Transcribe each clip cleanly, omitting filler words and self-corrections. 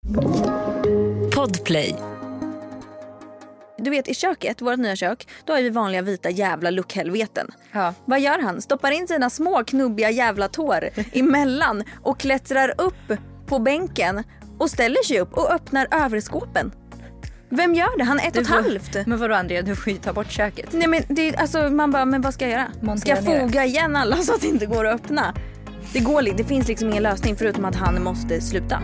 Podplay. Du vet, i köket, vårt nya kök, då har vi vanliga vita jävla luckhelveten. Ja. Vad gör han? Stoppar in sina små knubbiga jävla tår emellan och klättrar upp på bänken och ställer sig upp och öppnar överskåpen. Vem gör det? Han är 1,5. Men vadå Andrea, du får ju ta bort köket. Nej men det är, alltså, man bara, men vad ska jag göra? Montera ska jag foga igen alla så att det inte går att öppna? Det finns liksom ingen lösning förutom att han måste sluta.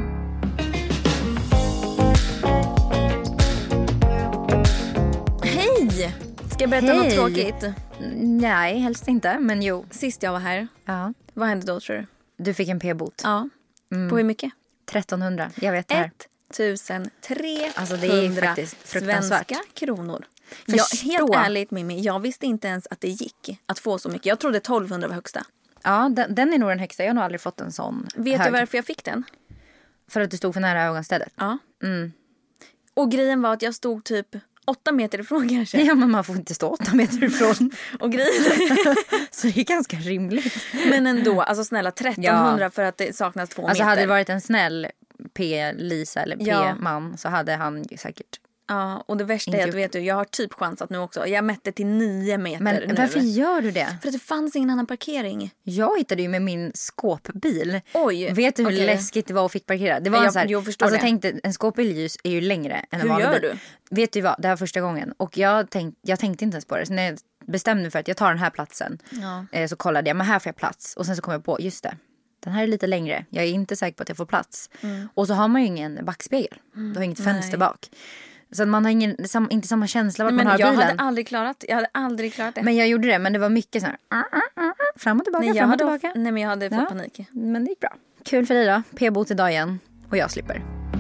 Hej! Ska jag berätta något tråkigt? Nej, helst inte, men jo. Sist jag var här, vad hände då tror du? Du fick en p-bot. Ja, på hur mycket? 1300, jag vet det här. 1300 alltså det är faktiskt fruktansvärt. Svenska kronor. Helt ärligt Mimmi, jag visste inte ens att det gick att få så mycket. Jag trodde 1200 var högsta. Ja, den är nog den högsta. Jag har nog aldrig fått en sån Vet du varför jag fick den? För att du stod för nära ögonstädet. Ja. Och grejen var att jag stod typ 8 meter ifrån kanske. Ja, men man får inte stå 8 meter ifrån. Och grejen så det är ganska rimligt. Men ändå, alltså snälla 1300 för att det saknas 2 meter. Alltså hade det varit en snäll P-Lisa eller P-man så hade han ju säkert. Ja, och det värsta är att vet du, jag har typ chansat nu också. Jag mätte till 9 meter. Men varför gör du det? För att det fanns ingen annan parkering. Jag hittade ju med min skåpbil. Oj. Vet du hur läskigt det var att fick parkera? Det var en så här, förstår alltså det. Tänkte en skåpbil är ju längre än en vanlig bil. Hur gör du? Vet du vad, det här första gången. Och jag tänkte inte ens på det. Så när jag bestämde mig för att jag tar den här platsen. Så kollade jag, men här får jag plats. Och sen så kom jag på, just det. Den här är lite längre. Jag är inte säker på att jag får plats. Och så har man ju ingen backspegel. Du har inget fönster bak. Så man har inte samma känsla vart man har bilen. Jag hade aldrig klarat det. Men jag gjorde det, men det var mycket så här fram och tillbaka, fram och tillbaka. Nej, men jag hade fått panik. Men det gick bra. Kul för dig då. P-bot idag igen. Och jag slipper.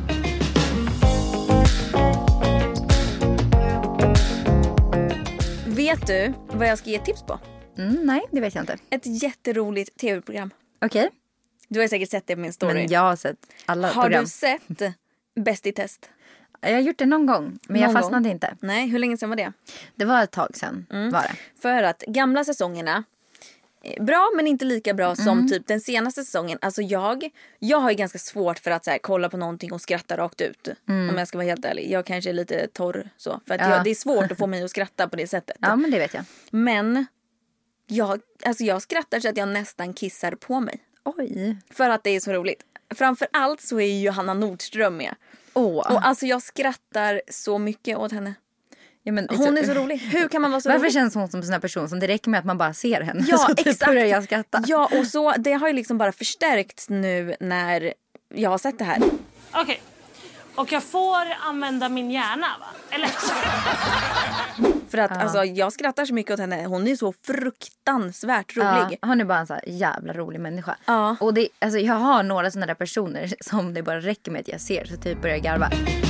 Vet du vad jag ska ge tips på? Nej, det vet jag inte. Ett jätteroligt tv-program. Okej. Du har säkert sett det på min story. Men jag har sett alla program. Har du sett Bäst i test? Jag har gjort det någon gång, men jag fastnade inte. Nej, hur länge sedan var det? Det var ett tag sedan, var det. För att gamla säsongerna, bra men inte lika bra som typ den senaste säsongen. Alltså jag har ju ganska svårt för att så här, kolla på någonting och skratta rakt ut. Om jag ska vara helt ärlig. Jag kanske är lite torr så. För att det är svårt att få mig att skratta på det sättet. Ja, men det vet jag. Men jag skrattar så att jag nästan kissar på mig. Oj. För att det är så roligt. Framförallt så är ju Hanna Nordström med. Och alltså jag skrattar så mycket åt henne. Ja, men, hon är så rolig. Hur kan man vara så rolig? Varför känns hon som en sån här person som det räcker med att man bara ser henne? Ja, så exakt. börjar jag skratta. Ja, och så det har ju liksom bara förstärkts nu när jag har sett det här. Okej. Och jag får använda min hjärna, va? Eller? För att alltså, jag skrattar så mycket åt henne. Hon är så fruktansvärt rolig. Hon är bara en så här jävla rolig människa. Ja. Och det, alltså, jag har några sådana där personer som det bara räcker med att jag ser. Så typ börjar jag garva.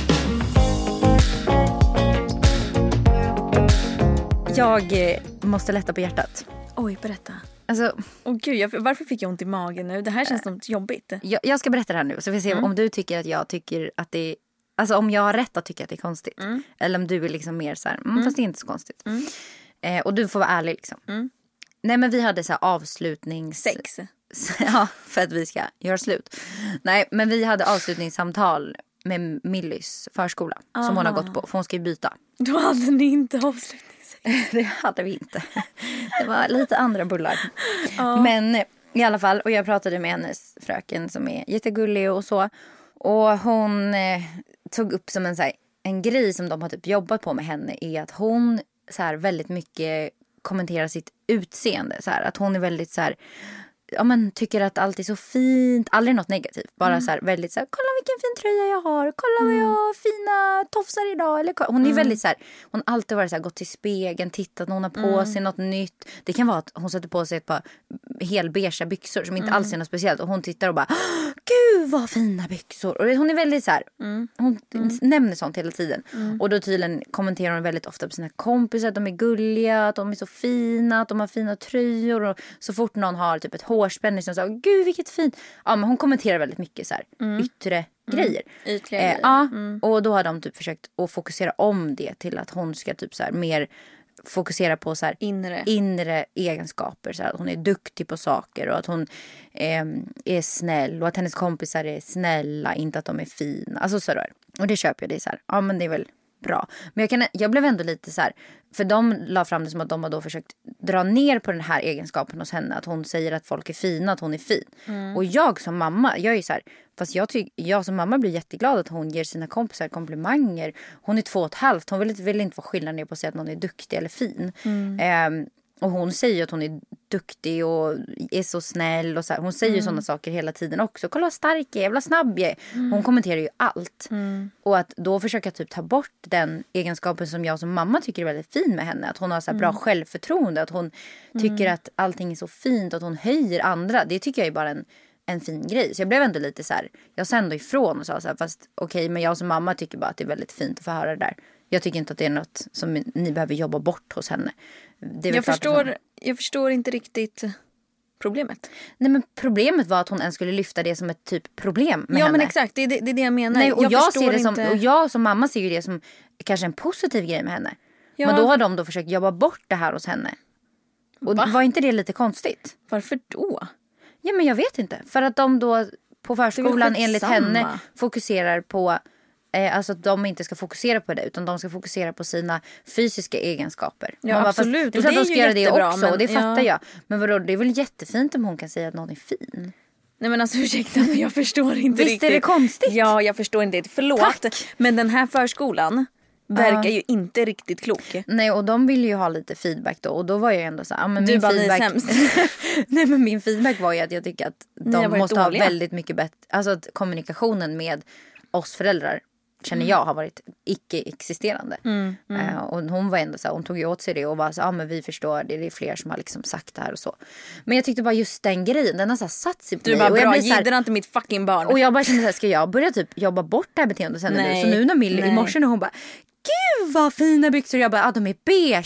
Jag måste lätta på hjärtat. Oj, berätta. Alltså, gud, varför fick jag ont i magen nu? Det här känns som jobbigt. Jag ska berätta det här nu. Så vi ser om du tycker att jag tycker att det är... Alltså om jag har rätt att tycka att det är konstigt. Eller om du är liksom mer så här, fast det är inte så konstigt. Och du får vara ärlig liksom. Nej, men vi hade så här Sex. Ja, för att vi ska göra slut. Nej, men vi hade avslutningssamtal med Millys förskola. Som hon har gått på, för hon ska ju byta. Då hade ni inte avslutningssex. Det hade vi inte. Det var lite andra bullar. Men i alla fall, och jag pratade med hennes fröken som är jättegullig och så. Och hon tog upp som en grej som de har typ jobbat på med henne är att hon så här väldigt mycket kommenterar sitt utseende. Så här, att hon är väldigt så här, ja, men tycker att allt är så fint. Aldrig något negativt. Bara så här, väldigt så här, kolla vilken fin tröja jag har. Kolla vad jag har fina tofsar idag. Eller, hon är väldigt så här, hon har alltid varit så här, gått till spegeln, tittat när hon har på sig något nytt. Det kan vara att hon sätter på sig ett par helbeige byxor som inte alls är något speciellt. Och hon tittar och bara, gud vad fina byxor. Och hon är väldigt så här, hon nämner sånt hela tiden. Och då tydligen kommenterar hon väldigt ofta på sina kompisar att de är gulliga, att de är så fina, att de har fina tröjor. Och så fort någon har typ ett hårspänne som säger, gud vilket fint. Ja, men hon kommenterar väldigt mycket så här yttre grejer. Ytliga grejer. Ja, och då har de typ försökt att fokusera om det till att hon ska typ så här mer fokuserar på så här inre egenskaper. Så här, att hon är duktig på saker och att hon är snäll och att hennes kompisar är snälla, inte att de är fina. Alltså sådär. Och det köper jag, det är så här, ja men det är väl bra. Men jag blev ändå lite så här, för de la fram det som att de har då försökt dra ner på den här egenskapen hos henne. Att hon säger att folk är fina, att hon är fin. Och jag som mamma, jag är så här, fast jag som mamma blir jätteglad att hon ger sina kompisar komplimanger. Hon är 2,5, hon vill inte vara skillnad ner på att säga att någon är duktig eller fin. Och hon säger att hon är duktig och är så snäll och så här. Hon säger ju sådana saker hela tiden också. Kolla vad stark jag är, jävla snabb jag är. Hon kommenterar ju allt. Och att då försöka typ ta bort den egenskapen som jag som mamma tycker är väldigt fin med henne. Att hon har så här bra självförtroende. Att hon tycker att allting är så fint. Att hon höjer andra. Det tycker jag är bara en fin grej. Så jag blev ändå lite så här. Jag sa ändå ifrån och sa så här. Fast okej, men jag som mamma tycker bara att det är väldigt fint att få höra det där. Jag tycker inte att det är något som ni behöver jobba bort hos henne. Jag förstår inte riktigt problemet. Nej, men problemet var att hon ens skulle lyfta det som ett typ problem med henne. Men exakt, det är det jag menar. Nej, och jag ser det som, och jag som mamma ser ju det som kanske en positiv grej med henne. Ja. Men då har de försökt jobba bort det här hos henne. Och var inte det lite konstigt? Varför då? Ja, men jag vet inte. För att de då på förskolan enligt henne fokuserar på alltså att de inte ska fokusera på det, utan de ska fokusera på sina fysiska egenskaper. Ja, absolut. Det är klart de ska göra det också, men, och det fattar jag. Men vadå, det är väl jättefint om hon kan säga att någon är fin. Nej men alltså ursäkta, men jag förstår inte Visst riktigt. Visst är det konstigt? Ja, jag förstår inte riktigt. Förlåt. Tack. Men den här förskolan verkar ju inte riktigt klok. Nej, och de ville ju ha lite feedback då. Och då var jag ändå så här, men du min bara, feedback... ni är sämst. Nej, men min feedback var ju att jag tycker att de måste ha väldigt mycket bättre... Alltså att kommunikationen med oss föräldrar känner jag har varit icke-existerande. Och hon var ändå så här, hon tog ju åt sig det och var så men vi förstår det är fler som har liksom sagt det här och så. Men jag tyckte bara just den grejen, den har så här satt sig på mig. Du bara, bra, gidrar inte mitt fucking barn. Och jag bara kände så här, ska jag börja typ jobba bort det här beteendet sen? Nu? Så nu när Millie i morse när hon bara, gud vad fina byxor, jag bara, de är beigea.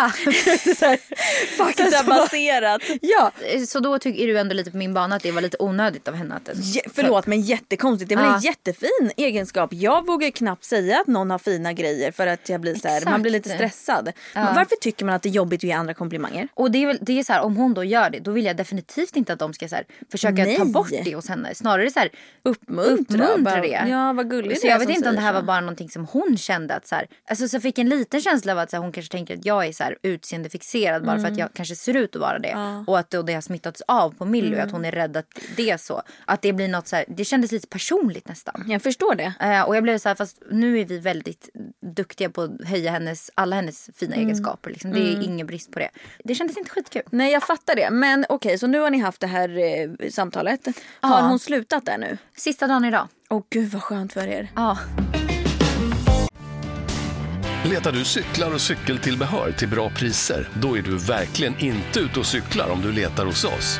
Faktabaserat. Ja, så då tycker du ändå lite på min bana att det var lite onödigt av henne. Förlåt, men jättekonstigt. Det var en jättefin egenskap. Jag vågar knappt säga att någon har fina grejer för att jag blir så här, man blir lite stressad. Men varför tycker man att det är jobbigt att ge andra komplimanger? Och det är så här, om hon då gör det, då vill jag definitivt inte att de ska så här, försöka ta bort det hos henne. Snarare så här, uppmuntra det. Ja, vad gulligt. Så jag vet inte om det här var bara någonting som hon kände att så här, alltså så fick en liten känsla av att så här, hon kanske tänker att jag är så här utseendefixerad bara för att jag kanske ser ut att vara det. Och att det har smittats av på Millie och att hon är rädd att det är så. Att det blir något så här, det kändes lite personligt nästan. Jag förstår det. Och jag blev så här, fast nu är vi väldigt duktiga på att höja alla hennes fina egenskaper. Liksom. Det är ingen brist på det. Det kändes inte skitkul. Nej, jag fattar det. Men okej, så nu har ni haft det här samtalet. Har hon slutat där nu? Sista dagen idag. Åh gud vad skönt för er. Ja. Letar du cyklar och cykeltillbehör till bra priser? Då är du verkligen inte ute och cyklar om du letar hos oss.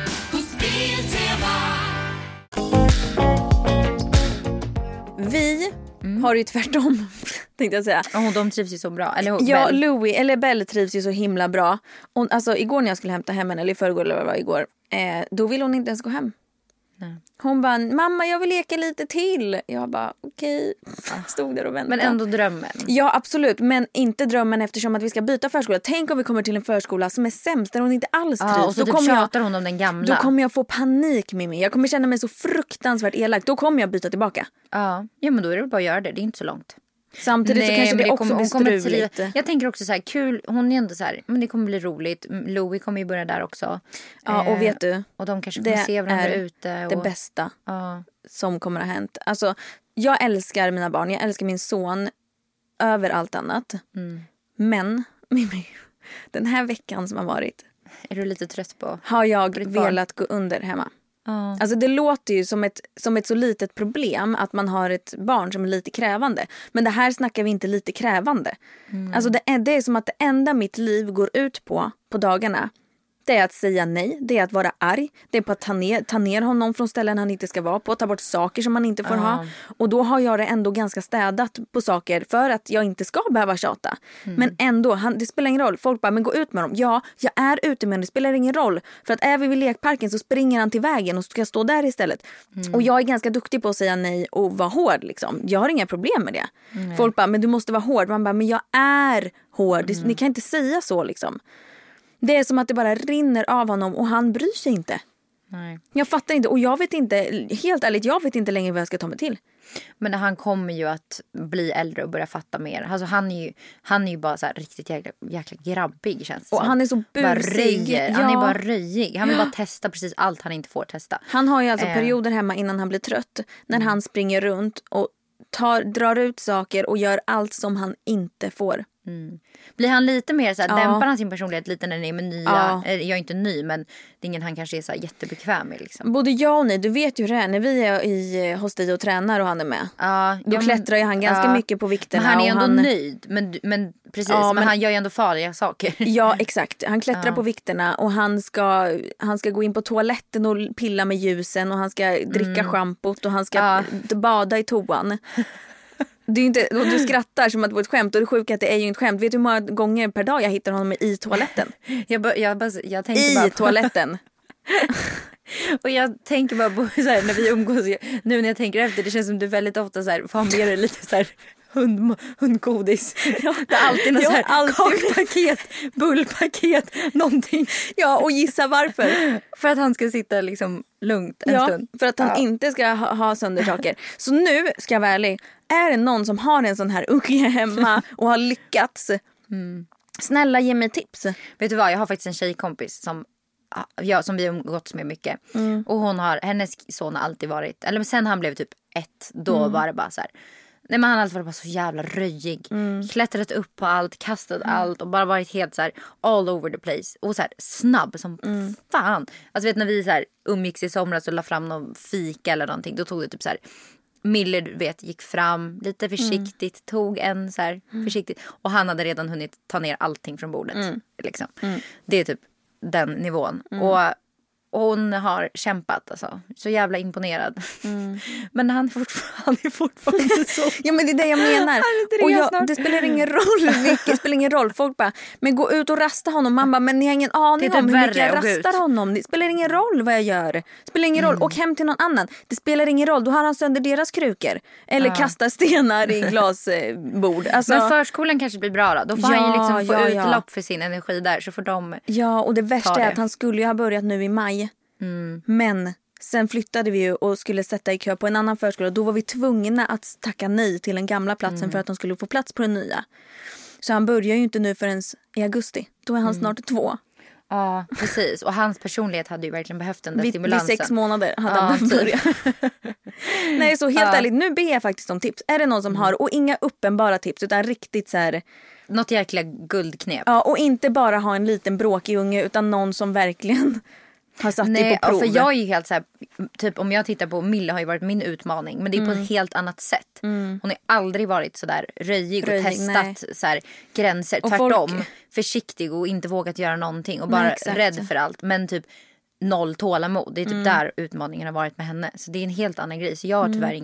Vi har ju tvärtom, tänkte jag säga. Och de trivs ju så bra. Eller ja, Belle. Louie, eller Belle trivs ju så himla bra. Och, alltså, igår när jag skulle hämta hem henne, eller i förrgår eller vad det var igår, då ville hon inte ens gå hem. Nej. Hon bara, mamma jag vill leka lite till. Jag bara, okej. Stod där och väntade. Men ändå drömmen. Ja, absolut. Men inte drömmen eftersom att vi ska byta förskola. Tänk om vi kommer till en förskola som är sämst, där hon inte alls trivs. Och så typ tjatar hon om den gamla. Då kommer jag få panik, Mimmi. Jag kommer känna mig så fruktansvärt elak. Då kommer jag byta tillbaka. Ja, men då är det väl bara att göra det. Det är inte så långt. Samtidigt så kanske det också blir struligt. Jag tänker också så här, kul, hon är ändå så här, men det kommer bli roligt. Louie kommer ju börja där också. Ja, och vet du, och de kanske kommer se varandra ute. Det bästa som kommer att ha hänt. Alltså, jag älskar mina barn, jag älskar min son över allt annat. Men, Mimmi, den här veckan som har varit. Är du lite trött på? Har jag velat gå under hemma. Alltså det låter ju som ett så litet problem att man har ett barn som är lite krävande. Men det här snackar vi inte lite krävande. Alltså det är som att det enda mitt liv går ut på dagarna, Det är att säga nej, det är att vara arg, det är på att ta ner honom från ställen han inte ska vara på, ta bort saker som han inte får ha. Och då har jag det ändå ganska städat på saker för att jag inte ska behöva tjata. Men ändå, det spelar ingen roll. Folk bara, men gå ut med dem. Ja, jag är ute med dem, det spelar ingen roll. För att är vi vid lekparken så springer han till vägen och ska stå där istället. Och jag är ganska duktig på att säga nej och vara hård liksom. Jag har inga problem med det. Folk bara, men du måste vara hård. Man bara, men jag är hård. Ni kan inte säga så liksom. Det är som att det bara rinner av honom och han bryr sig inte. Nej. Jag fattar inte och jag vet inte, helt ärligt, jag vet inte längre vad jag ska ta mig till. Men han kommer ju att bli äldre och börja fatta mer. Alltså han är ju bara så här riktigt jäkla grabbig känns det. Och han är så busig. Ja. Han är bara röjig. Han vill bara testa precis allt han inte får testa. Han har ju alltså perioder hemma innan han blir trött. När han springer runt och drar ut saker och gör allt som han inte får. Blir han lite mer så här, dämpar han sin personlighet lite när det är med nya, jag är inte ny men det är ingen han kanske är så här jättebekväm med liksom. Både jag och ni, du vet ju det när vi är hos dig och tränar och han är med. Då klättrar ju han ganska mycket på vikterna. Men han är ändå nöjd, men precis, men han gör ju ändå farliga saker. Ja, exakt. Han klättrar på vikterna och han ska gå in på toaletten och pilla med ljusen och han ska dricka schampot och han ska bada i toan. Det är inte, och du skrattar som att det var ett skämt och det sjuka att det är ju inte skämt. Vet du hur många gånger per dag jag hittar honom i toaletten? Jag tänkte bara på toaletten. Och jag tänker bara på så här, när vi umgås, nu när jag tänker efter, det känns som du väldigt ofta så här, får med dig lite så här hundgodis. Det är alltid något så här kakpaket, bullpaket, någonting. Ja, och gissa varför. För att han ska sitta liksom lugnt en stund. För att han inte ska ha sönder saker. Så nu ska jag vara ärlig. Är det någon som har en sån här unge hemma och har lyckats? Snälla, ge mig tips. Vet du vad, jag har faktiskt en tjejkompis som vi har umgåtts med mycket. Och hennes son har alltid varit, eller sen han blev typ 1, då var det bara så här. Nej, men han har alltid varit bara så jävla röjig. Klättrat upp på allt, kastat allt och bara varit helt så här all over the place. Och så här snabb som fan. Alltså vet när vi så här umgicks i somras och la fram någon fika eller någonting, då tog det typ så här Miller, du vet, gick fram lite försiktigt, tog en så här försiktigt och han hade redan hunnit ta ner allting från bordet liksom. Det är typ den nivån. Och hon har kämpat alltså. Så jävla imponerad. Men han är fortfarande så. Ja, men det är det jag menar. Och det spelar ingen roll vilket, spelar ingen roll. Folk bara, men gå ut och rasta honom. Man bara, men ni har ingen aning om hur mycket jag rastar honom. Det spelar ingen roll vad jag gör. Det spelar ingen roll. Och hem till någon annan. Det spelar ingen roll. Då har han sönder deras krukor. Eller kastar stenar i glasbord. Alltså, men förskolan kanske blir bra då. Då får han ju liksom få utlopp för sin energi där. Så får de och det värsta är att han skulle ju ha börjat nu i maj. Men sen flyttade vi ju och skulle sätta i kö på en annan förskola. Då var vi tvungna att tacka nej till den gamla platsen för att de skulle få plats på den nya. Så han börjar ju inte nu förrän i augusti. Då är han snart 2. Ja, precis. Och hans personlighet hade ju verkligen behövt den där stimulansen. Vid 6 månader hade han börjat. Nej, så helt ärligt, nu ber jag faktiskt om tips. Är det någon som har, och inga uppenbara tips utan riktigt så här, något jäkla guldknep. Ja, och inte bara ha en liten bråkig unge utan någon som verkligen har satt det på prov. För jag är ju helt så här, typ om jag tittar på Mille har ju varit min utmaning, men det är på ett helt annat sätt. Hon har aldrig varit så där röjig och testat så här gränser, och tvärtom försiktig och inte vågat göra någonting och bara rädd för allt, men typ 0 tålamod. Det är typ där utmaningen har varit med henne. Så det är en helt annan grej. Så jag har tyvärr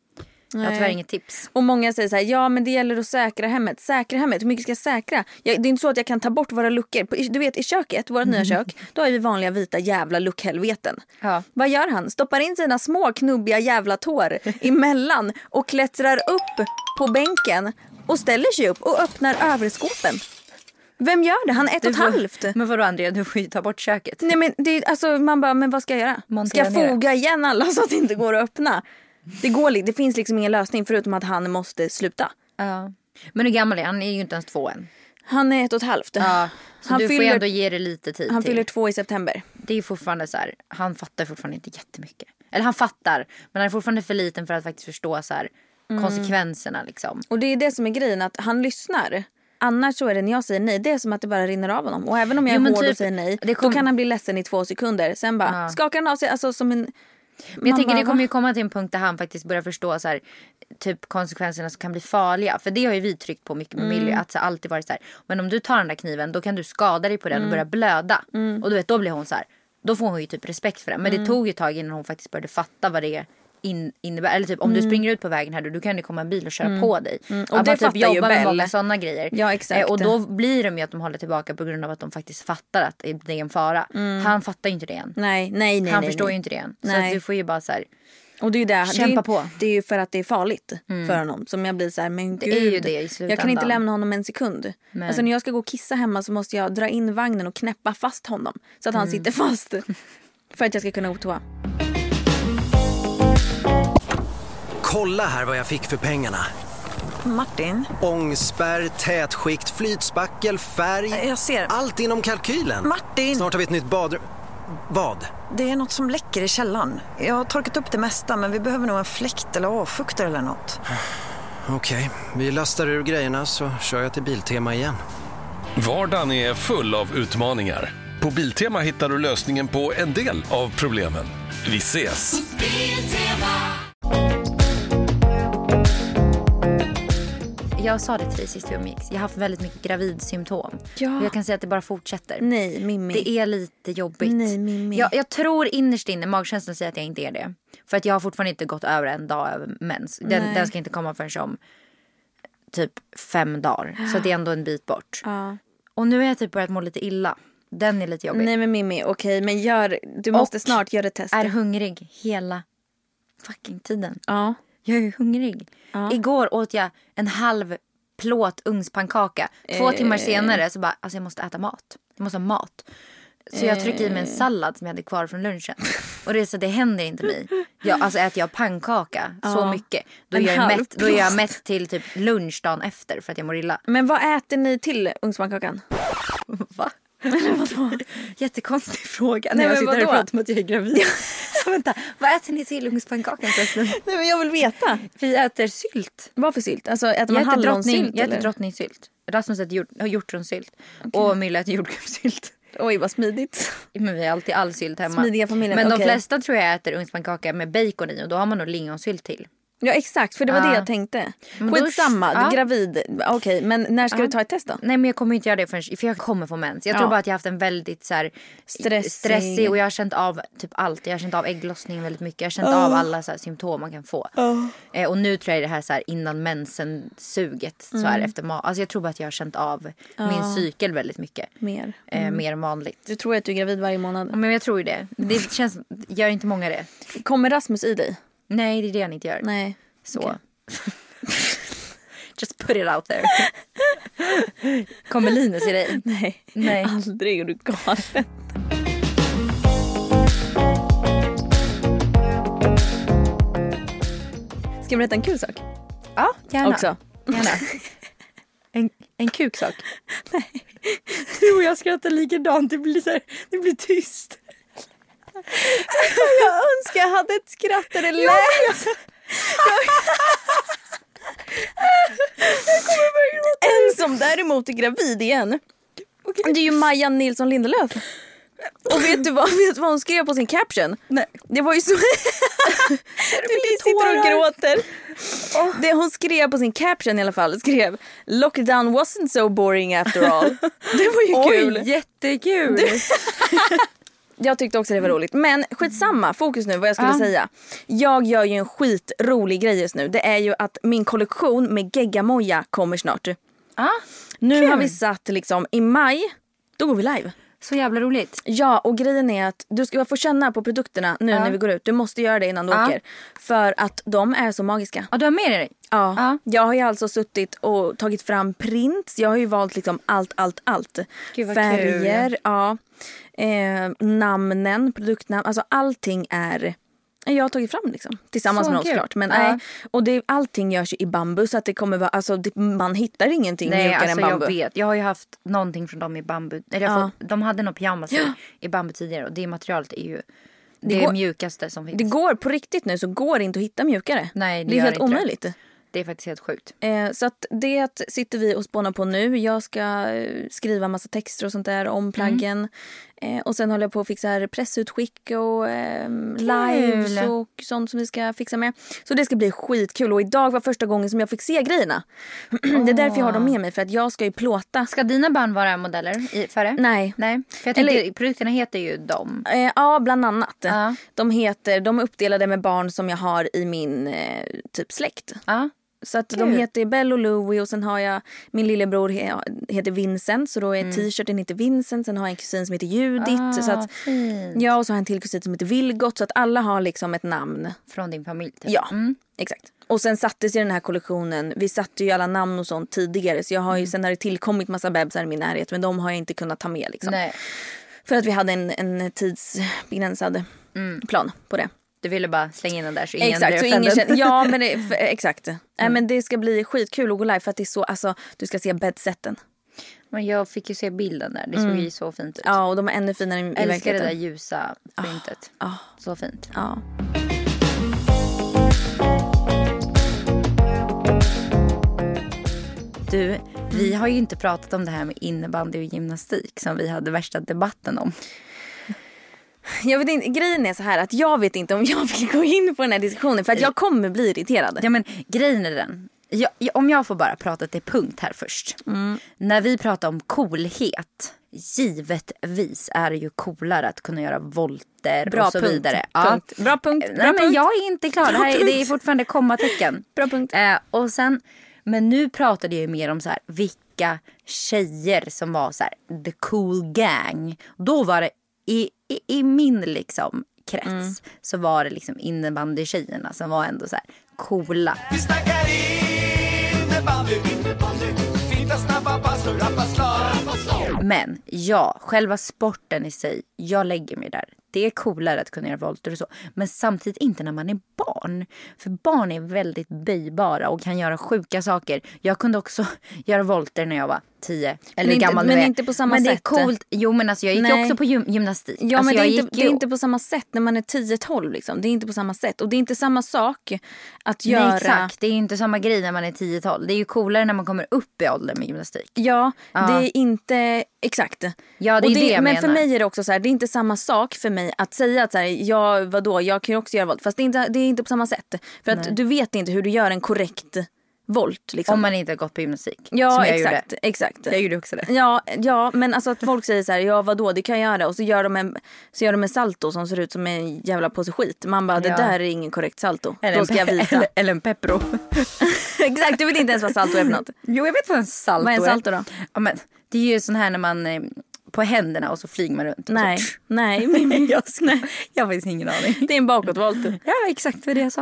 inget tips. Och många säger så här, ja men det gäller att säkra hemmet. Säkra hemmet, hur mycket ska jag säkra? Det är inte så att jag kan ta bort våra luckor. Du vet i köket, vårt nya kök, då har vi vanliga vita jävla luckhelveten. Vad gör han? Stoppar in sina små knubbiga jävla tår emellan och klättrar upp på bänken och ställer sig upp och öppnar överskåpen. Vem gör det? Han är 1,5. Men vadå Andrea, du får ju ta bort köket. Nej men det är, alltså, man bara, men vad ska jag göra? Ska jag foga igen alla så att det inte går att öppna? Det finns liksom ingen lösning förutom att han måste sluta. Ja. Men hur gammal är han? Han är ju inte ens 2 än. Han är 1,5. Ja, så du får ändå ge det lite tid. Han fyller 2 i september. Det är fortfarande så här, han fattar fortfarande inte jättemycket. Eller han fattar, men han är fortfarande för liten för att faktiskt förstå så här, konsekvenserna liksom. Och det är det som är grejen, att han lyssnar. Annars så är det när jag säger nej, det är som att det bara rinner av honom. Och även om jag är hård och säger nej, då kan han bli ledsen i 2 sekunder. Sen bara skakar han av sig, alltså som en Men jag tänker det kommer ju komma till en punkt där han faktiskt börjar förstå så här, typ konsekvenserna som kan bli farliga. För det har ju vi tryckt på mycket med Millie. Att så alltid varit så här, men om du tar den där kniven då kan du skada dig på den och börja blöda. Och du vet, då blir hon så här, då får hon ju typ respekt för det. Men det tog ju ett tag innan hon faktiskt började fatta vad det innebär. Eller typ om du springer ut på vägen här då kan det komma en bil och köra på dig. Och det typ fattar ju jobba med Bell. många sådana grejer. Ja, exakt. Och då blir de ju att de håller tillbaka på grund av att de faktiskt fattar att det är en fara. Han fattar ju inte det än. Nej. Han förstår ju inte det än. Så att du får ju bara så här, och det är ju det. Kämpa på. Det är ju för att det är farligt för honom. Som jag blir så här, men gud. Det är ju det i slutändan. Jag kan inte lämna honom en sekund. Alltså när jag ska gå och kissa hemma så måste jag dra in vagnen och knäppa fast honom. Så att han sitter fast. För att jag ska kunna gå toa. Kolla här vad jag fick för pengarna. Martin? Ångspärr, tätskikt, flytspackel, färg. Jag ser. Allt inom kalkylen. Martin! Snart har vi ett nytt badrum. Vad? Det är något som läcker i källaren. Jag har torkat upp det mesta men vi behöver nog en fläkt eller avfuktare eller något. Okej, vi lastar ur grejerna så kör jag till Biltema igen. Vardagen är full av utmaningar. På Biltema hittar du lösningen på en del av problemen. Vi ses! Jag sa det till dig sist vi umgicks. Jag har haft väldigt mycket gravidsymptom. Ja. Och jag kan säga att det bara fortsätter. Nej, Mimmi. Det är lite jobbigt. Nej, Mimmi. Jag tror innerst inne, magkänslan säger att jag inte är det. För att jag har fortfarande inte gått över en dag över mens. Den ska inte komma förrän om typ 5 dagar. Så det är ändå en bit bort. Ja. Och nu har jag typ börjat må lite illa. Den är lite jobbig. Nej men Mimmi, okej, men du måste snart göra ett test. Är hungrig hela fucking tiden. Ja. Jag är hungrig. Ja. Igår åt jag en halv plåt ugnspannkaka. 2 timmar senare så bara, alltså jag måste äta mat. Jag måste ha mat. Så jag tryckte i mig en sallad som jag hade kvar från lunchen. Och det är så det händer inte mig. Alltså äter jag pannkaka så mycket. Då är jag mätt till typ lunch dagen efter för att jag mår illa. Men vad äter ni till ugnspannkakan? Va? Jättekonstig fråga. Nej, när jag men sitter och vadå? pratar om att jag är gravid. Vänta, vad äter ni till ugnspannkakan förresten? Nej men jag vill veta. Vi äter sylt. Vad för sylt? Alltså äter man hallonsylt? Jag äter drottningssylt. Rasmus äter hjortronsylt. Och Milla äter jordgubbssylt. Oj vad smidigt. Men vi har alltid all sylt hemma. Smidiga familjen. Men de okej. flesta tror jag äter ugnspannkaka med bacon i. Och då har man nog lingonsylt till. Ja exakt, för det var det jag tänkte. Skitsamma, gravid. Okej, men när ska du ta ett test då? Nej men jag kommer inte göra det förrän, för jag kommer få mens. Jag tror bara att jag har haft en väldigt så här, stressig och jag har känt av typ allt. Jag har känt av ägglossningen väldigt mycket. Jag har känt av alla så här, symptom man kan få. Och nu tror jag det här så här, innan mensen suget så här, efter alltså jag tror bara att jag har känt av min cykel väldigt mycket. Mer än vanligt. Du tror att du är gravid varje månad? Men jag tror ju det. Det känns, gör inte många det. Kommer Rasmus i dig? Nej, det är det han inte gör. Nej. Så. Okay. Just put it out there. Kommer Linus i dig? Nej. Aldrig, är du galen. Ska jag berätta en kul sak? Ja, gärna. Också. Gärna. En kuksak? Nej. Du och jag skrattar likadant. Det blir tyst. Jag önskar jag hade ett skratt där det lät. En som däremot är gravid igen. Det är ju Maja Nilsson Lindelöf. Och vet du vad hon skrev på sin caption? Nej. Det var ju så... Du sitter och gråter. Det hon skrev på sin caption i alla fall. Skrev Lockdown wasn't so boring after all. Det var ju kul. Oj, jättekul. Jag tyckte också det var roligt. Men skitsamma, fokus nu vad jag skulle säga. Jag gör ju en skitrolig grej just nu. Det är ju att min kollektion med geggamoja kommer snart. Nu har vi satt liksom i maj. Då går vi live. Så jävla roligt. Ja, och grejen är att du ska få känna på produkterna nu när vi går ut. Du måste göra det innan du åker. För att de är så magiska. Ja, du har med dig? Ja. Jag har ju alltså suttit och tagit fram prints. Jag har ju valt liksom allt. Gud, vad färger, kul. ja. Namnen, produktnamn. Alltså allting är... Jag har tagit fram liksom. Tillsammans så med någon såklart. Men och så görs ju i bambu. Så att det kommer vara... Alltså man hittar ingenting mjukare än bambu. Jag vet. Jag har ju haft någonting från dem i bambu. De hade nog pyjamas i bambu tidigare. Och det materialet är ju det mjukaste som finns. Det går på riktigt nu så går det inte att hitta mjukare. Nej, det är helt omöjligt. Det är faktiskt helt sjukt. Så att det sitter vi och spånar på nu. Jag ska skriva massa texter och sånt där om plaggen. Och sen håller jag på att fixa pressutskick och lives och sånt som vi ska fixa med. Så det ska bli skitkul. Och idag var första gången som jag fick se grejerna. Det är därför jag har dem med mig. För att jag ska ju plåta. Ska dina barn vara modeller före? Nej. För jag tänker, produkterna heter ju dem. Ja, bland annat. De är uppdelade med barn som jag har i min typ släkt. Så att de heter Belle och Louie och sen har jag min lillebror heter Vincent, så då är t-shirten heter Vincent. Sen har jag en kusin som heter Judith, så att ja, och så har jag en till kusin som heter Vilgot, så att alla har liksom ett namn från din familj typ. Ja, exakt. Och sen sattes ju den här kollektionen, vi satte ju alla namn och sånt tidigare, så jag har ju sen har det tillkommit massa bebisar i min närhet, men de har jag inte kunnat ta med liksom. Nej. För att vi hade en tidsbegränsad plan på det. Du ville bara slänga in den där så ingen exakt, blev så ingen känner, ja, men exakt. Men det ska bli skitkul att gå live för att det är så, alltså, du ska se bedsetten. Men jag fick ju se bilden där, det såg ju så fint ut. Ja, och de är ännu finare i verkligheten. Älskar det där ljusa printet. Så fint. Ja. Du, vi har ju inte pratat om det här med innebandy och gymnastik som vi hade värsta debatten om. Jag vet inte, grejen är så här att jag vet inte om jag vill gå in på den här diskussionen för att jag kommer bli irriterad. Ja, men grejen är den. Om jag får bara prata till punkt här först. När vi pratar om coolhet, givetvis är det ju coolare att kunna göra volter bra och så punkt, vidare. Punkt. Ja. Bra punkt. Nej, men jag är inte klar. Det är fortfarande kommatecken. Bra punkt. Och sen, men nu pratade jag ju mer om så här, vilka tjejer som var så här, the cool gang. Då var det i min liksom krets så var det liksom innebandy-tjejerna som var ändå så här coola. Vi snackar innebandy, fina snabba pass och rappa slag. Men ja, själva sporten i sig, jag lägger mig där. Det är coolare att kunna göra volter och så. Men samtidigt inte när man är barn. För barn är väldigt böjbara och kan göra sjuka saker. Jag kunde också göra volter när jag var 10. Eller men gammal men inte på samma sätt. Men det är coolt. Jo, men alltså jag gick också på gymnastik. Ja, alltså, men det är inte på samma sätt när man är 10-12 liksom. Det är inte på samma sätt. Och det är inte samma sak att göra. Nej, exakt. Det är inte samma grej när man är 10-12. Det är ju coolare när man kommer upp i åldern med gymnastik. Ja, det är inte exakt. Ja, det är det jag men menar. för mig är det också så här, det är inte samma sak för mig att säga att så här, vadå, jag kan ju också göra volt. Fast det är inte på samma sätt. För att du vet inte hur du gör en korrekt volt liksom. Om man inte har gått på gymnastik. Ja, som jag exakt, gjorde. exakt. Jag gjorde också det. Ja, men alltså att folk säger så här, ja vadå, det kan jag göra. Och så gör de en salto som ser ut som en jävla påse skit. Man bara, det där är ingen korrekt salto. Då ska jag visa. Eller en peppro. Exakt, du vet inte ens vad salto är för något. Jo, jag vet vad en salto är. Vad är en salto då? Ja, men det är ju sån här när man på händerna och så flyger man runt. Nej. Jag har faktiskt ingen aning. Det är en bakåtvolt. Ja, exakt vad det jag sa.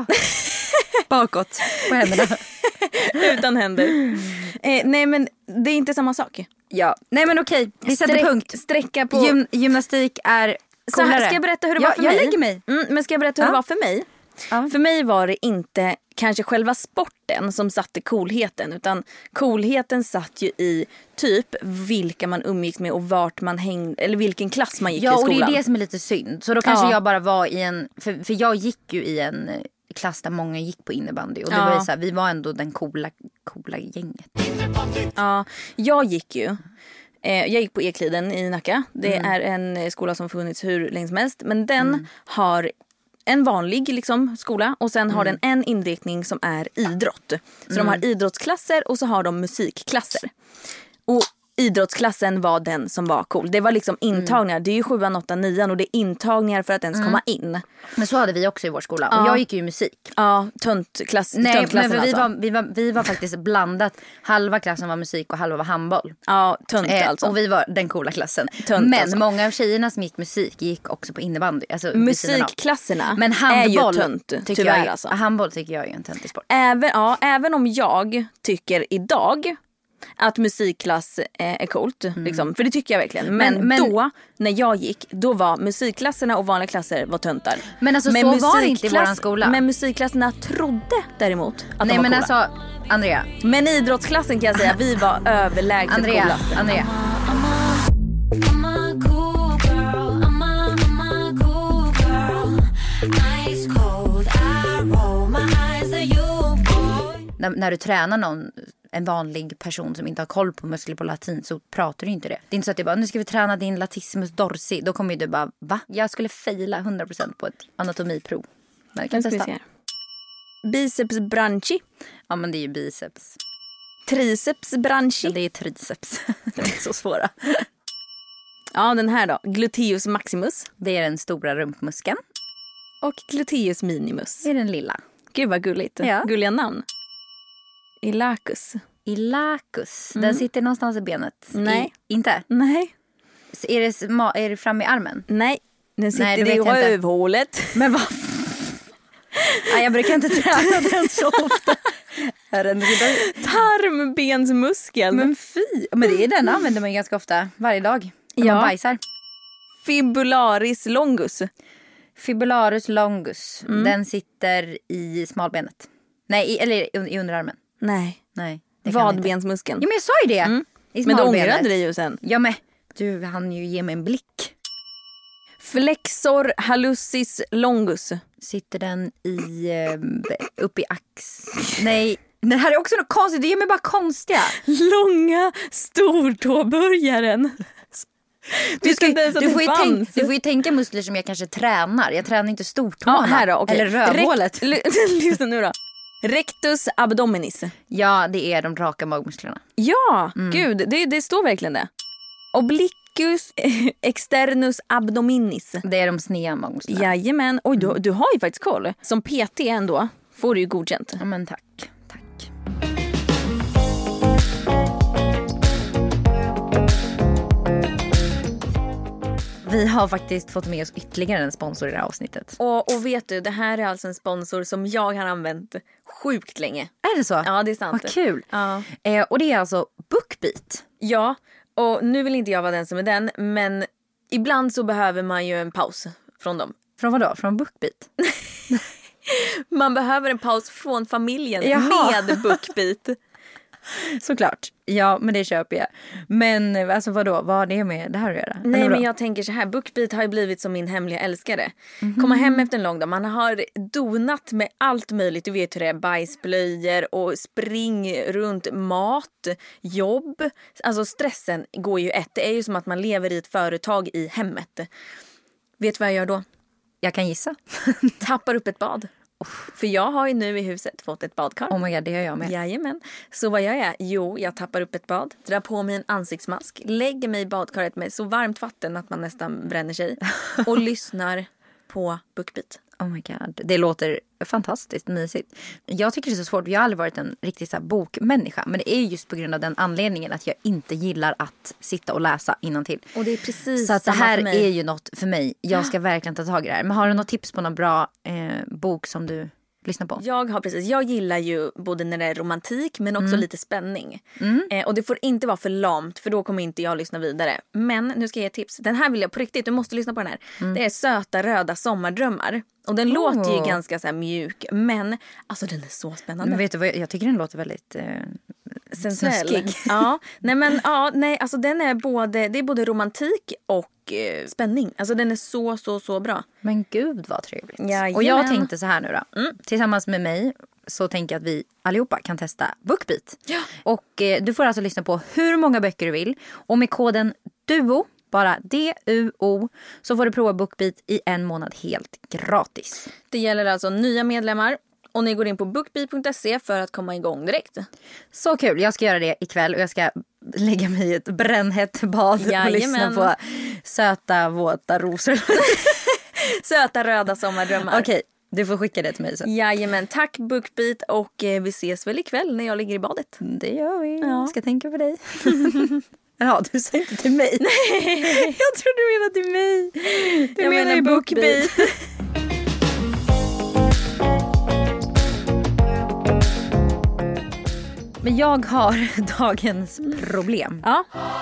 Bakåt på händerna. Utan händer. Nej, men det är inte samma sak. Ja, nej men okej. Vi sätter punkt. Sträcka på... Gymnastik är coolare. Ska jag berätta hur det var för mig? Jag lägger mig. Men ska jag berätta hur det var för mig? Ja. För mig var det inte kanske själva sporten som satte coolheten, utan coolheten satt ju i typ vilka man umgicks med och vart man hängde, eller vilken klass man gick i skolan. Ja, och det är det som är lite synd. Så då kanske jag bara var i en, för jag gick ju i en klass där många gick på innebandy. Och det var ju så här, vi var ändå den coola gänget. Ja, jag gick på Ekliden i Nacka. Det är en skola som funnits hur länge som helst. Men den har en vanlig liksom, skola. Och sen har den en inriktning som är idrott. Så de har idrottsklasser och så har de musikklasser. Och idrottsklassen var den som var cool. Det var liksom intagningar. Det är ju 7, 8, 9 och det är intagningar för att ens komma in. Men så hade vi också i vår skola. Och jag gick ju i musik. Ja, töntklass. Nej, men för vi var faktiskt blandat. Halva klassen var musik och halva var handboll. Ja, tönt alltså. Och vi var den coola klassen. Tönt, men alltså. Många av tjejerna som gick musik gick också på innebandy. Alltså musikklasserna men handboll är ju tönt, tyvärr alltså. Handboll tycker jag är ju en töntig sport. Även om jag tycker idag att musikklass är coolt liksom. För det tycker jag verkligen. Men då, när jag gick, då var musikklasserna och vanliga klasser var töntar. Men alltså så var det inte i våran skola. Men musikklasserna trodde däremot att de var coola. Alltså, Andrea. Men idrottsklassen kan jag säga, vi var överlägset coolaste. Andrea. När du tränar någon en vanlig person som inte har koll på muskler på latin så pratar du inte det. Det är inte så att du bara, nu ska vi träna din latissimus dorsi. Då kommer ju du bara, va? Jag skulle faila 100% på ett anatomiprov. Men jag kan testa. Biceps branchi. Ja, men det är ju biceps. Triceps branchi. Ja, det är triceps. Det är inte så svåra. Ja, den här då. Gluteus maximus. Det är den stora rumpmuskeln. Och gluteus minimus. Det är den lilla. Gud vad gulligt. Ja. Gulliga namn. Ilacus. Ilacus. Den sitter någonstans i benet. Nej. Inte? Nej. Är det fram i armen? Nej. Den sitter Nej, det i vet jag inte. rövhålet. Men vad? Nej, jag brukar inte träna den så ofta. Tarmbensmuskel. Men fy. Men det är den använder man ganska ofta varje dag. När man bajsar. Fibularis longus. Fibularis longus. Den sitter i smalbenet. Nej, eller i underarmen. Nej. Nej. Det kan Vadbensmuskeln. ja, men jag sa ju det. I Men smalbenet. du ångrade dig ju sen. Ja, men du hann ju ge mig en blick. Flexor hallucis longus. Sitter den i upp i Nej, det här är också något konstigt. Det gör mig bara konstiga. Långa stortåbörjaren. Du får ju tänka muskler som jag kanske tränar. Jag tränar inte stortårna. Här då, okay. Eller rövhålet. Lyssna nu då. Rectus abdominis. Ja, det är de raka magmusklerna. Ja, gud, det står verkligen det. Obliquus externus abdominis. Det är de sneda magmusklerna. Jajamän. Oj, du har ju faktiskt koll. Som PT ändå får du ju godkänt. Ja, men tack. Vi har faktiskt fått med oss ytterligare en sponsor i det här avsnittet. Och vet du, det här är alltså en sponsor som jag har använt sjukt länge. Är det så? Ja, det är sant. Vad kul. Ja. Och det är alltså BookBeat. Ja, och nu vill inte jag vara den som är den, men ibland så behöver man ju en paus från dem. Från vad då? Från BookBeat? Man behöver en paus från familjen med BookBeat. Såklart. Ja, men det köper jag. Men alltså vadå? Vad har det med det här att göra? Nej, men jag tänker så här. BookBeat har ju blivit som min hemliga älskare. Komma hem efter en lång dag. Man har donat med allt möjligt. Du vet hur det är. Bajsblöjor och spring runt mat, jobb. Alltså stressen går ju Det är ju som att man lever i ett företag i hemmet. Vet du vad jag gör då? Jag kan gissa. Tappar upp ett bad. För jag har ju nu i huset fått ett badkar. Oh my god, det gör jag med. Jajamän. Så vad gör jag? Jo, jag tappar upp ett bad, drar på mig en ansiktsmask, lägger mig i badkaret med så varmt vatten att man nästan bränner sig och lyssnar på BookBeat. Oh my god, det låter fantastiskt mysigt. Jag tycker det är så svårt, jag har aldrig varit en riktig så här bokmänniska. Men det är just på grund av den anledningen att jag inte gillar att sitta och läsa innantill. Och det är precis så att det samma här för mig. är ju något för mig. Jag ska verkligen ta tag i det här. Men har du något tips på någon bra bok som du lyssnar på? Jag gillar ju både när det är romantik men också lite spänning. Och det får inte vara för lamt för då kommer inte jag lyssna vidare. Men nu ska jag ge ett tips. Den här vill jag på riktigt, du måste lyssna på den här. Det är Söta röda sommardrömmar. Och den låter ju ganska så här mjuk, men alltså den är så spännande. Men vet du vad, jag tycker den låter väldigt sensuell. Ja, alltså den är både romantik och spänning. Alltså den är så bra. Men gud vad trevligt. Jajamän. Och jag tänkte så här nu då. Tillsammans med mig så tänker jag att vi allihopa kan testa BookBeat. Ja. Och du får alltså lyssna på hur många böcker du vill. Och med koden DUO, bara DUO, så får du prova BookBeat i 1 månad helt gratis. Det gäller alltså nya medlemmar. Och ni går in på bookbeat.se för att komma igång direkt. Så kul, jag ska göra det ikväll och jag ska lägga mig i ett brännhett bad och lyssna på söta våta rosor. Söta röda sommardrömmar. Okej, du får skicka det till mig sen. Jajamän, tack BookBeat och vi ses väl ikväll när jag ligger i badet. Det gör vi, Ja. Ska tänka på dig. Ja, du sa inte till mig. Nej. Jag tror du menar till mig. Du menar ju BookBeat. Men jag har dagens problem. Ja.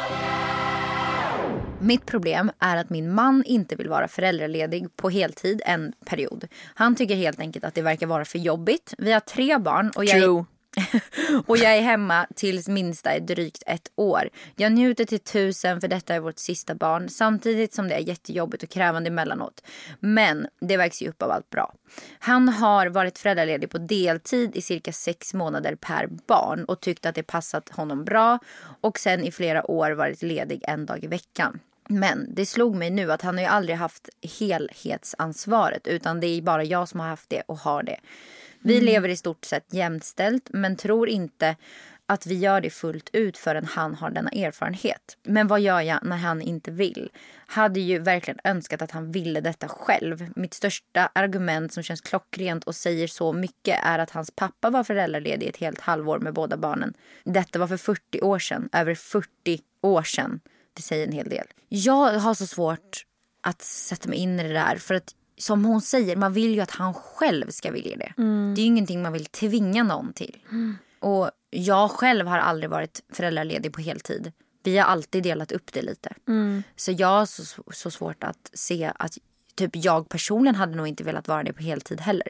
Mitt problem är att min man inte vill vara föräldraledig på heltid en period. Han tycker helt enkelt att det verkar vara för jobbigt. Vi har 3 barn och jag True. Och jag är hemma tills minsta är drygt 1 år. Jag njuter till 1000 för detta är vårt sista barn. Samtidigt som det är jättejobbigt och krävande emellanåt. Men det vägs ju upp av allt bra. Han har varit föräldraledig på deltid i cirka 6 månader per barn. Och tyckt att det passat honom bra. Och sen i flera år varit ledig 1 dag i veckan. Men det slog mig nu att han har ju aldrig haft helhetsansvaret. Utan det är bara jag som har haft det och har det. Vi lever i stort sett jämställt men tror inte att vi gör det fullt ut förrän han har denna erfarenhet. Men vad gör jag när han inte vill? Hade ju verkligen önskat att han ville detta själv. Mitt största argument som känns klockrent och säger så mycket är att hans pappa var föräldraledig ett helt halvår med båda barnen. Detta var för 40 år sedan. Över 40 år sedan. Det säger en hel del. Jag har så svårt att sätta mig in i det där för att som hon säger, man vill ju att han själv ska vilja det. Det är ju ingenting man vill tvinga någon till. Och jag själv har aldrig varit föräldraledig på heltid. Vi har alltid delat upp det lite. Så jag har så svårt att se att typ jag personligen hade nog inte velat vara det på heltid heller.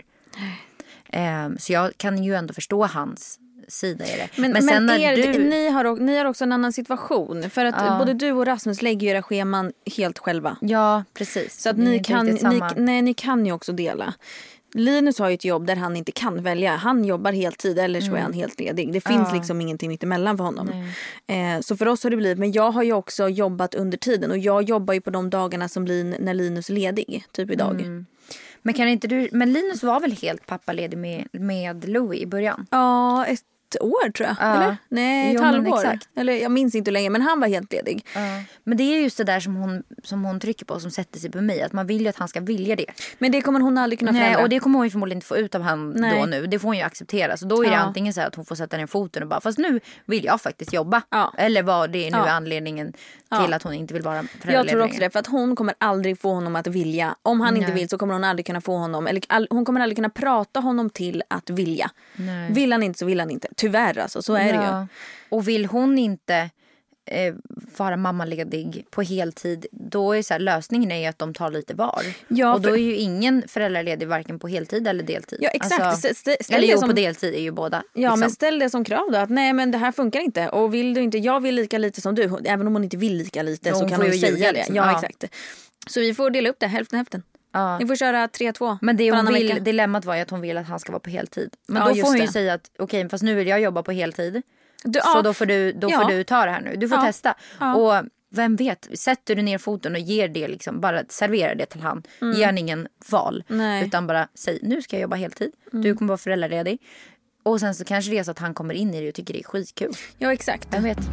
Så jag kan ju ändå förstå hans sida i det. Men sen när ni har också en annan situation. För att både du och Rasmus lägger ju era scheman helt själva. Ja, precis. Så att ni kan ju också dela. Linus har ju ett jobb där han inte kan välja. Han jobbar heltid eller så är han helt ledig. Det finns liksom ingenting mitt emellan för honom. Så för oss har det blivit. Men jag har ju också jobbat under tiden. Och jag jobbar ju på de dagarna som blir när Linus är ledig. Typ idag. Men kan inte du... Men Linus var väl helt pappaledig med Louie i början? Ja, ett år tror jag. Eller? Nej, ett halvår. Eller jag minns inte hur länge, men han var helt ledig. Men det är just det där som hon trycker på som sätter sig på mig. Att man vill ju att han ska vilja det. Men det kommer hon aldrig kunna förändra. Och det kommer hon ju förmodligen inte få ut av han då nu. Det får hon ju acceptera. Så då är det antingen så att hon får sätta ner foten och bara, fast nu vill jag faktiskt jobba. Eller vad det är nu anledningen till att hon inte vill vara föräldraledig. Jag tror också det, för att hon kommer aldrig få honom att vilja. Om han inte vill så kommer hon aldrig kunna få honom. Eller hon kommer aldrig kunna prata honom till att vilja. Vill han inte så vill han inte. Tyvärr alltså, så är det ju. Och vill hon inte vara mammaledig på heltid, då är så här, lösningen är ju att de tar lite var. Och då är ju ingen föräldraledig varken på heltid eller deltid. Ja, exakt. Alltså, eller på deltid är ju båda. Ja, liksom. Men ställ det som krav då. Att nej, men det här funkar inte. Och vill du inte, jag vill lika lite som du. Även om hon inte vill lika lite så kan hon säga det. Liksom. Ja, exakt. Så vi får dela upp det, hälften. Ni får köra 3-2. Men det hon vill, dilemmat var ju att hon vill att han ska vara på heltid. Men då får hon ju säga att okej, fast nu vill jag jobba på heltid. Så då får du ta det här nu. Du får testa. Och vem vet, sätter du ner foten och ger det liksom, bara serverar det till han. Ger han ingen val. Utan bara säg, nu ska jag jobba heltid. Du kommer vara föräldraledig. Och sen så kanske det är så att han kommer in i det och tycker det är skitkul. Ja, exakt. Jag vet.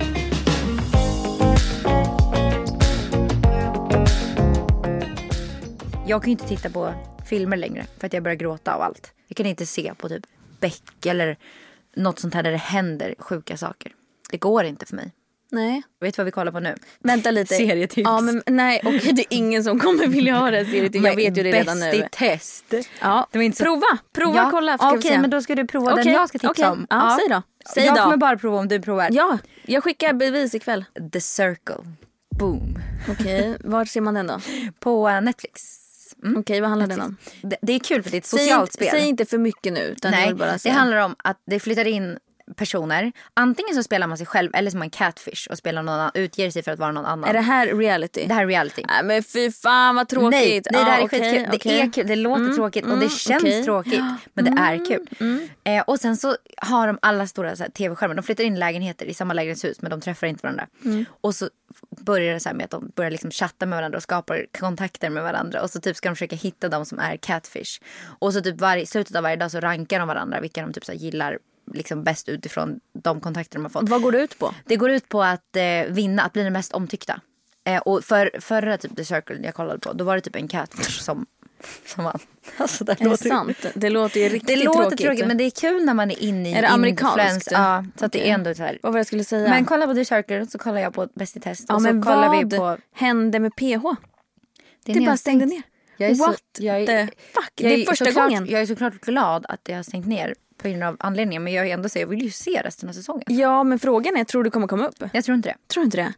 Jag kan ju inte titta på filmer längre för att jag börjar gråta av allt. Jag kan inte se på typ Beck eller något sånt här där det händer sjuka saker. Det går inte för mig. Nej. Vet du vad vi kollar på nu? Vänta lite. Serietips. Ja, men nej, okej, det är ingen som kommer vilja ha det serietips. Jag vet ju det redan nu. Bäst i test. Ja, det var inte så... Prova, kolla. Okej, men då ska du prova den jag ska tipsa om. Ja, säg då. Jag kommer bara prova om du provar. Ja, jag skickar bevis ikväll. The Circle. Boom. Okej, var ser man den då? På Netflix. Okej, vad handlar den om? Det är kul för det är ett socialt spel. Säg inte för mycket nu. Utan nej, bara det handlar om att det flyttar in personer. Antingen så spelar man sig själv eller som man catfish och spelar någon annan, utger sig för att vara någon annan. Är det här reality? Det här är reality. Nej, men fy fan vad tråkigt. Nej, det här är skitkul. Det är kul, det låter tråkigt och det känns tråkigt. Men det är kul. Och sen så har de alla stora så här, tv-skärmar. De flyttar in lägenheter i samma lägenhetshus men de träffar inte varandra. Och så börjar det så här med att de börjar liksom chatta med varandra och skapar kontakter med varandra. Och så typ ska de försöka hitta dem som är catfish. Och så typ slutet av varje dag så rankar de varandra vilka de typ så här, gillar liksom bäst utifrån de kontakter de har fått. Vad går det ut på? Det går ut på att vinna, att bli den mest omtyckta. Och förra typ The Circle jag kollade på, då var det typ en catfish som vann. Alltså, det låter sant. Det låter ju riktigt det låter tråkigt. Men det är kul när man är inne i amerikanskt? Ja, så att det är ändå så här. Vad var jag skulle säga? Men kolla på The Circle så kollar jag på Bäst i test. Ja, och så men kollar vad vi på... hände med PH? Det bara stängde ner. What the fuck? Det är första gången. Jag är såklart glad att det har stängt ner på grund av anledningen. Men jag är ändå så jag vill ju se resten av säsongen. Ja, men frågan är, tror du kommer komma upp? Jag tror inte det. Tror inte det?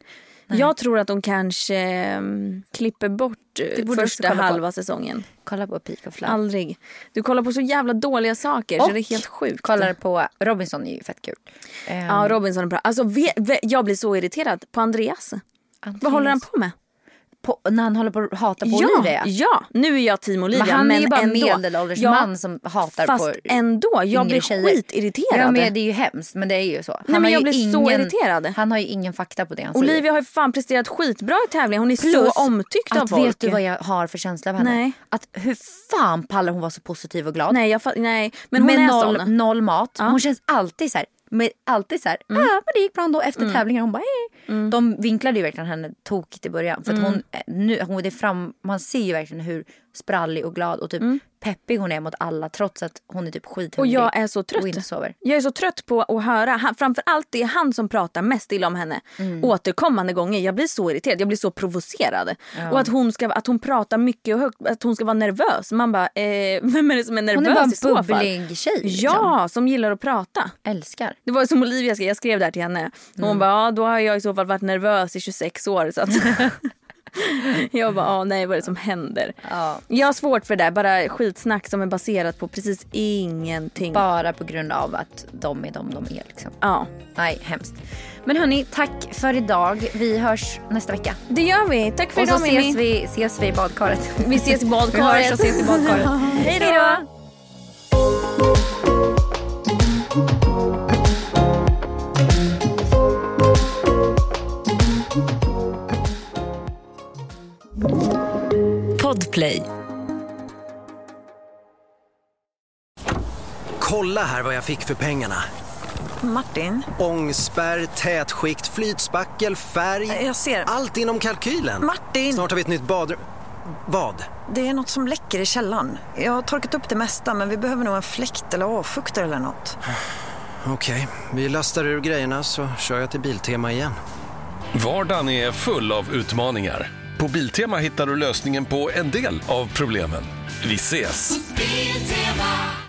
Jag tror att de kanske klipper bort första halva säsongen. Kolla på Peak of Love. Aldrig. Du kollar på så jävla dåliga saker så det är helt sjukt. Kollar på Robinson är ju fett kul. Ja, Robinson är bra. Alltså, jag blir så irriterad på Andreas. Vad håller han på med? När han håller på att hata på Olivia. Ja, nu är jag team Olivia. Men han är ju bara ändå, medelålders man som hatar fast på ändå, jag blir skitirriterad. Ja, men det är ju hemskt, men det är ju så. Nej, men jag blir så irriterad. Han har ju ingen fakta på det han Olivia säger. har ju fan presterat skitbra i tävlingen. Hon är så omtyckt av folk. Vet du vad jag har för känsla av henne? Nej. Att hur fan pallar hon vara så positiv och glad? Nej, men hon är sån. Noll mat. Ja. Hon känns alltid så här. Men men det gick bra ändå efter tävlingar. Hon bara De vinklade ju verkligen henne tokigt i början. För att hon är fram, man ser ju verkligen hur sprallig och glad och typ peppig hon är mot alla. Trots att hon är typ skithungrig. Och jag är så trött. Jag är så trött på att höra. Framförallt det är han som pratar mest illa om henne. Återkommande gånger. Jag blir så irriterad. Jag blir så provocerad. Ja. Och att hon pratar mycket och högt. Att hon ska vara nervös. Man bara, vem är det som är nervös? Hon är bara i så en bubblig tjej. Liksom. Ja, som gillar att prata. Älskar. Det var som Olivia, jag skrev där till henne. Hon bara, då har jag i så fall varit nervös i 26 år. Så att jag bara, nej, vad är det som händer? Ja. Jag har svårt för det där. Bara skitsnack som är baserat på precis ingenting. Bara på grund av att de är de är liksom. Ja. Nej, hemskt. Men hörni, tack för idag. Vi hörs nästa vecka. Det gör vi. Tack för idag, Mimmi. Och så ses vi i badkaret. Vi ses i badkaret. Vi hörs och ses i badkaret. Hej då. Podplay. Kolla här vad jag fick för pengarna. Martin? Ångspärr, tätskikt, flytspackel, färg. Jag ser. Allt inom kalkylen. Martin! Snart har vi ett nytt badrum. Vad? Det är något som läcker i källaren. Jag har torkat upp det mesta, men vi behöver nog en fläkt eller avfuktare eller något. Okej, vi lastar ur grejerna så kör jag till Biltema igen. Vardagen är full av utmaningar. På Biltema hittar du lösningen på en del av problemen. Vi ses! Biltema.